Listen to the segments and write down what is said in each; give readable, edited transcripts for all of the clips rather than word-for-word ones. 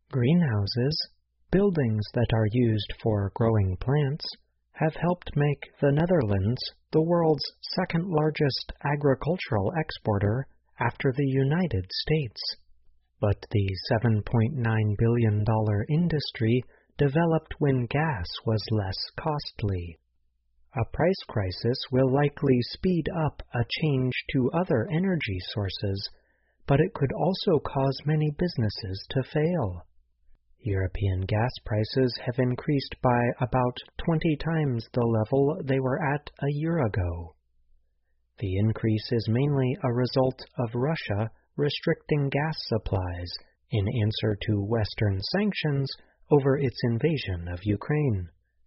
Greenhouses, buildings that are used for growing plants, have helped make the Netherlands the world's second-largest agricultural exporter after the United States. But the $7.9 billion industry developed when gas was less costly. A price crisis will likely speed up a change to other energy sources, but it could also cause many businesses to fail. European gas prices have increased by about 20 times the level they were at a year ago. The increase is mainly a result of Russia restricting gas supplies in answer to Western sanctions over its invasion of Ukraine.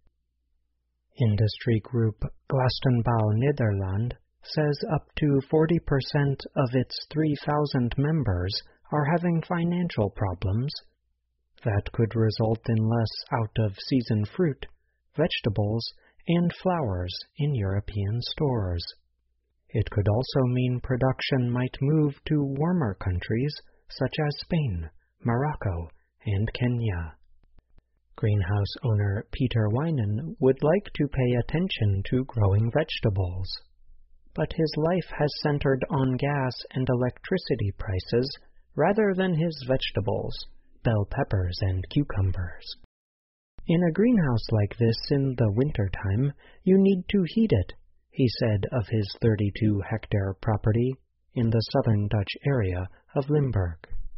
Industry group Glastonbouw Nederland says up to 40% of its 3,000 members are having financial problems. That could result in less out-of-season fruit, vegetables, and flowers in European stores. It could also mean production might move to warmer countries such as Spain, Morocco, and Kenya. Greenhouse owner Peter Wijnen would like to pay attention to growing vegetables, but his life has centered on gas and electricity prices rather than his vegetables, bell peppers and cucumbers. In a greenhouse like this in the wintertime, you need to heat it, he said of his 32-hectare property in the southern Dutch area of Limburg.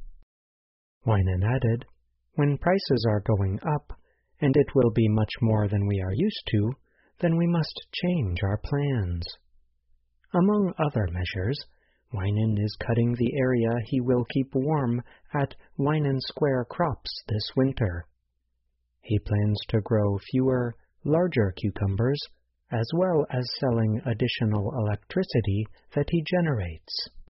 Wijnen added, "When prices are going up, and it will be much more than we are used to, then we must change our plans." Among other measures, Wijnen is cutting the area he will keep warm at Wijnen Square Crops this winter. He plans to grow fewer, larger cucumbers, as well as selling additional electricity that he generates.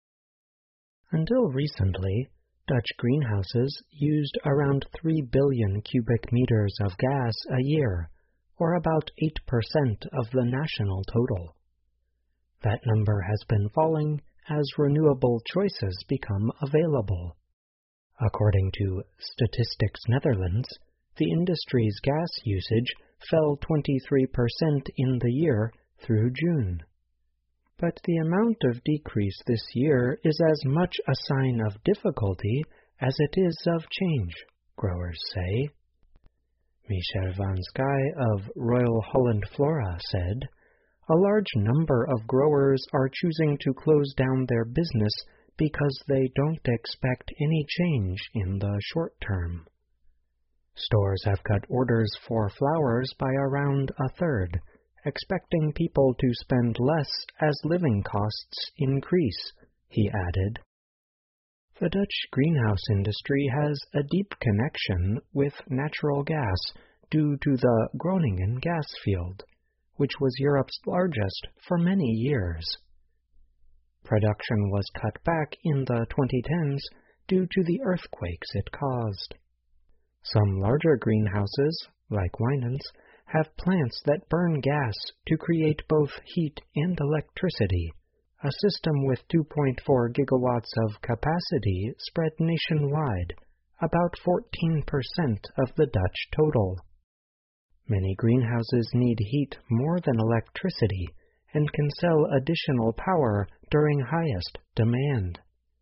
Until recently, Dutch greenhouses used around 3 billion cubic meters of gas a year, or about 8% of the national total. That number has been falling as renewable choices become available. According to Statistics Netherlands, the industry's gas usage fell 23% in the year through June. But the amount of decrease this year is as much a sign of difficulty as it is of change, growers say. Michel van Sky of Royal Holland Flora said, "A large number of growers are choosing to close down their business because they don't expect any change in the short term." Stores have cut orders for flowers by around a third, expecting people to spend less as living costs increase, he added. The Dutch greenhouse industry has a deep connection with natural gas due to the Groningen gas field, which was Europe's largest for many years. Production was cut back in the 2010s due to the earthquakes it caused. Some larger greenhouses, like Wijnen's, have plants that burn gas to create both heat and electricity, a system with 2.4 gigawatts of capacity spread nationwide, about 14% of the Dutch total. Many greenhouses need heat more than electricity and can sell additional power during highest demand.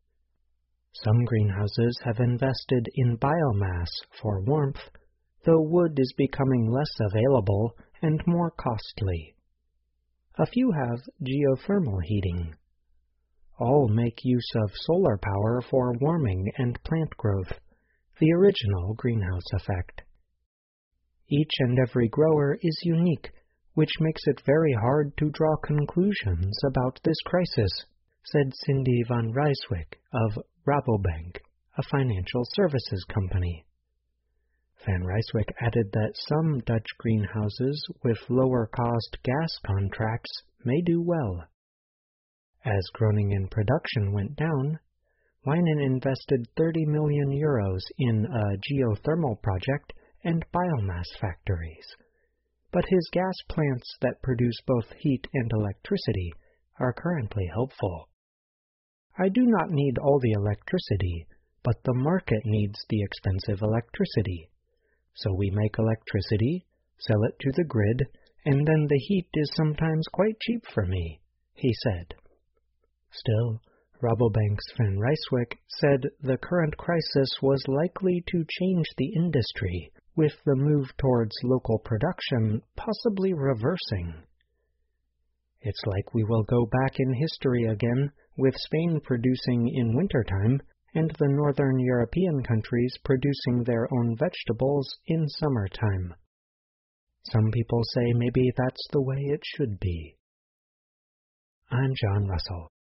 Some greenhouses have invested in biomass for warmth, though wood is becoming less available and more costly. A few have geothermal heating. All make use of solar power for warming and plant growth, the original greenhouse effect. Each and every grower is unique, which makes it very hard to draw conclusions about this crisis, said Cindy van Rijswijk of Rabobank, a financial services company. Van Rijswijk added that some Dutch greenhouses with lower-cost gas contracts may do well. As Groningen production went down, Wijnen invested €30 million in a geothermal project and biomass factories. But his gas plants that produce both heat and electricity are currently helpful. "I do not need all the electricity, but the market needs the expensive electricity. So we make electricity, sell it to the grid, and then the heat is sometimes quite cheap for me, he said. Still, Rabobank's Van Rijswijk said the current crisis was likely to change the industry, with the move towards local production possibly reversing. It's like we will go back in history again, with Spain producing in wintertime and the northern European countries producing their own vegetables in summertime. Some people say maybe that's the way it should be. I'm John Russell.